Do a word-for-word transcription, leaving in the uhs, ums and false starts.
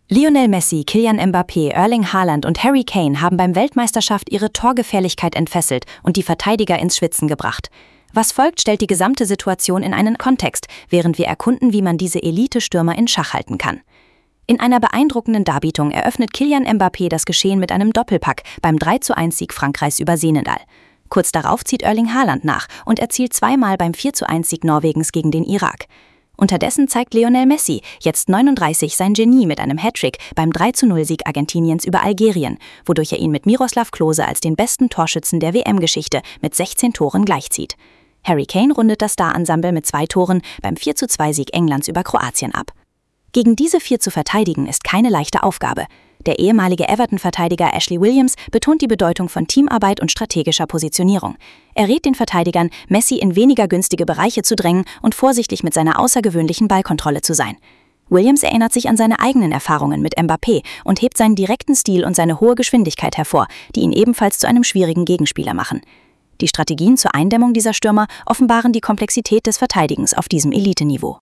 Lionel Messi, Kylian Mbappé, Erling Haaland und Harry Kane haben beim Weltmeisterschaft ihre Torgefährlichkeit entfesselt und die Verteidiger ins Schwitzen gebracht. Was folgt, stellt die gesamte Situation in einen Kontext, während wir erkunden, wie man diese Elite-Stürmer in Schach halten kann. In einer beeindruckenden Darbietung eröffnet Kylian Mbappé das Geschehen mit einem Doppelpack beim drei zu eins Sieg Frankreichs über Senegal. Kurz darauf zieht Erling Haaland nach und erzielt zweimal beim vier zu eins Sieg Norwegens gegen den Irak. Unterdessen zeigt Lionel Messi, jetzt neununddreißig, sein Genie mit einem Hattrick beim drei zu null Sieg Argentiniens über Algerien, wodurch er ihn mit Miroslav Klose als den besten Torschützen der W M-Geschichte mit sechzehn Toren gleichzieht. Harry Kane rundet das Star-Ensemble mit zwei Toren beim vier zu zwei Sieg Englands über Kroatien ab. Gegen diese vier zu verteidigen ist keine leichte Aufgabe. Der ehemalige Everton-Verteidiger Ashley Williams betont die Bedeutung von Teamarbeit und strategischer Positionierung. Er rät den Verteidigern, Messi in weniger günstige Bereiche zu drängen und vorsichtig mit seiner außergewöhnlichen Ballkontrolle zu sein. Williams erinnert sich an seine eigenen Erfahrungen mit Mbappé und hebt seinen direkten Stil und seine hohe Geschwindigkeit hervor, die ihn ebenfalls zu einem schwierigen Gegenspieler machen. Die Strategien zur Eindämmung dieser Stürmer offenbaren die Komplexität des Verteidigens auf diesem Eliteniveau.